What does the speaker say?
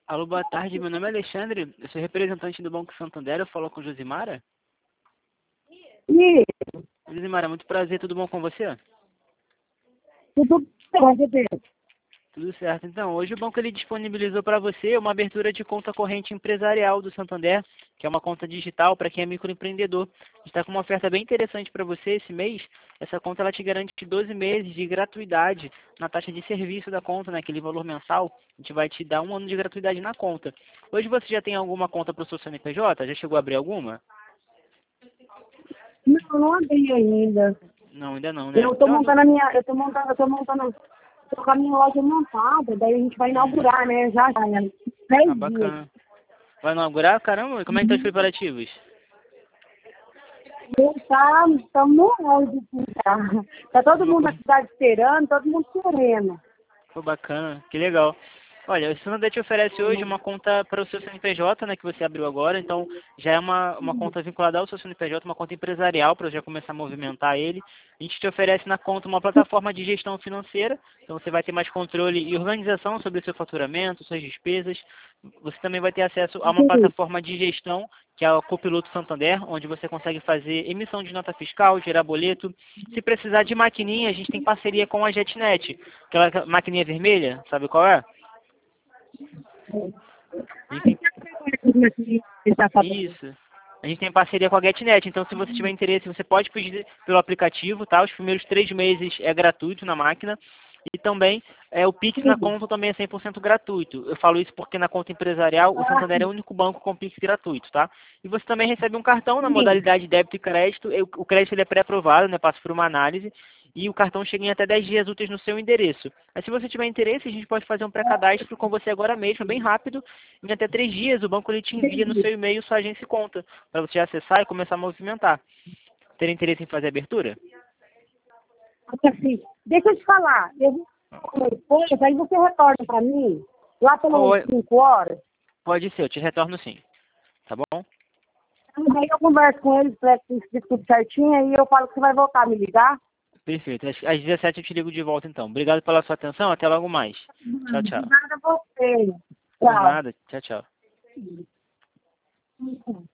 Alô, boa tarde. Meu nome é Alexandre. Eu sou representante do Banco Santander. Eu falo com Josimara. E Josimara, muito prazer. Tudo bom com você? tudo bem, Deus. Tudo certo. Então, hoje o banco ele disponibilizou para você uma abertura de conta corrente empresarial do Santander, que é uma conta digital para quem é microempreendedor. Está com uma oferta bem interessante para você esse mês. Essa conta ela te garante 12 meses de gratuidade na taxa de serviço da conta, naquele valor mensal. A gente vai te dar 1 ano de gratuidade na conta. Hoje você já tem alguma conta para o seu CNPJ? Já chegou a abrir alguma? Não abri ainda. Não, ainda não, né? Eu tô Então, montando a minha, tô com a minha loja montada, daí a gente vai inaugurar, né? Já, né? 10 dias. bacana. Vai inaugurar? Caramba, e como é que estão os preparativos? Estamos morrendo de tá todo mundo na cidade esperando, todo mundo querendo. Pô, bacana, que legal. Olha, o Santander te oferece hoje uma conta para o seu CNPJ, né, que você abriu agora, então já é uma conta vinculada ao seu CNPJ, uma conta empresarial para já começar a movimentar ele. A gente te oferece na conta uma plataforma de gestão financeira, então você vai ter mais controle e organização sobre o seu faturamento, suas despesas. Você também vai ter acesso a uma plataforma de gestão, que é o Copiloto Santander, onde você consegue fazer emissão de nota fiscal, gerar boleto. Se precisar de maquininha, a gente tem parceria com a JetNet, aquela maquininha vermelha, sabe qual é? A gente tem... Isso. A gente tem parceria com a GetNet, então se você tiver interesse, você pode pedir pelo aplicativo, tá? Os primeiros 3 meses é gratuito na máquina. E também o Pix na conta também é 100% gratuito. Eu falo isso porque na conta empresarial o Santander é o único banco com Pix gratuito, tá? E você também recebe um cartão na modalidade débito e crédito. O crédito ele é pré-aprovado, né? Passa por uma análise. E o cartão chega em até 10 dias úteis no seu endereço. Mas se você tiver interesse, a gente pode fazer um pré-cadastro com você agora mesmo, bem rápido. Em até 3 dias o banco ele te envia no seu e-mail sua agência e conta, para você acessar e começar a movimentar. Ter interesse em fazer a abertura? Assim, deixa eu te falar, eu vou com meu esposo, aí você retorna para mim, lá pelas 5 horas. Pode ser, eu te retorno sim. Tá bom? Aí eu converso com eles, para que explique tudo certinho, aí eu falo que você vai voltar a me ligar. Perfeito. Às 17 eu te ligo de volta então. Obrigado pela sua atenção. Até logo mais. Tchau, tchau. Obrigada a você. Por Tchau. nada. Tchau, tchau.